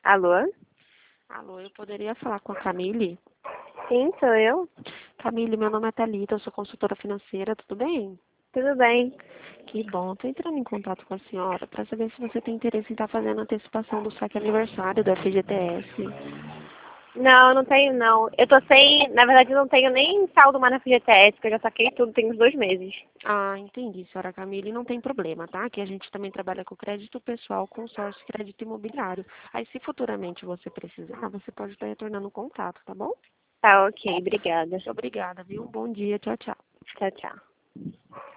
Alô? Alô, eu poderia falar com a Camille? Sim, sou eu. Camille, meu nome é Thalita, eu sou consultora financeira, tudo bem? Tudo bem? Que bom, estou entrando em contato com a senhora para saber se você tem interesse em estar fazendo a antecipação do saque aniversário do FGTS. Não, não tenho não. Eu tô sem, na verdade eu não tenho nem saldo mais na FGTS, porque eu já saquei tudo tem uns 2 meses. Ah, entendi, senhora Camille, não tem problema, tá? Que a gente também trabalha com crédito pessoal, consórcio e crédito imobiliário. Aí, se futuramente você precisar, você pode estar retornando o contato, tá bom? Tá, ok, obrigada. Obrigada, viu? Bom dia, tchau, tchau. Tchau, tchau.